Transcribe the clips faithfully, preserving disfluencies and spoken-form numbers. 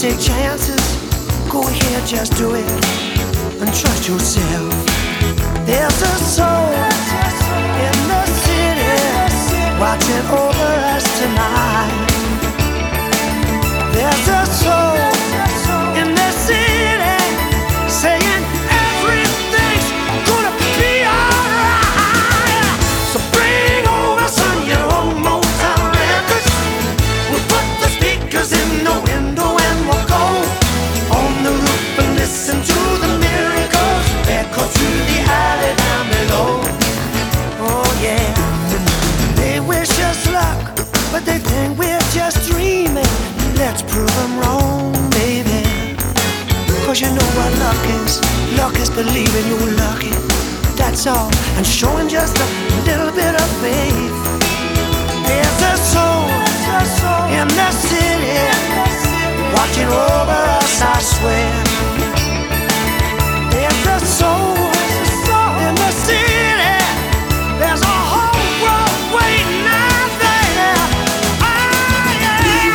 take chances. Go ahead, just do it and trust yourself. There's a soul in the city watching over us tonight. There's a soul in the city saying everything's gonna be alright. So bring over some of your old Motown records. We'll put the speakers in the window and we'll go on the roof and listen to the miracles echo through the alley down below. Oh yeah, they wish us luck, but they think we're just dreaming. Let's prove them wrong, baby. Cause you know what luck is. Luck is believing you're lucky, that's all. And showing just a little bit of faith. There's a soul in the city watching over us, I swear. There's a soul in the city. There's a whole world waiting out there. Oh yeah.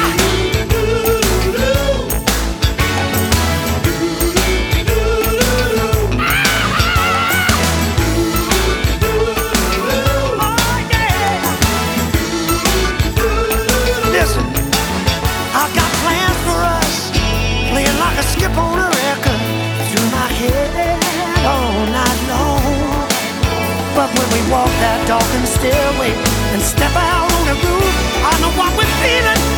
Listen, I've got plans for us, playing like a skip on a record through my head all night long. But when we walk that darkened stairway and step out on the roof, I know what we're feeling.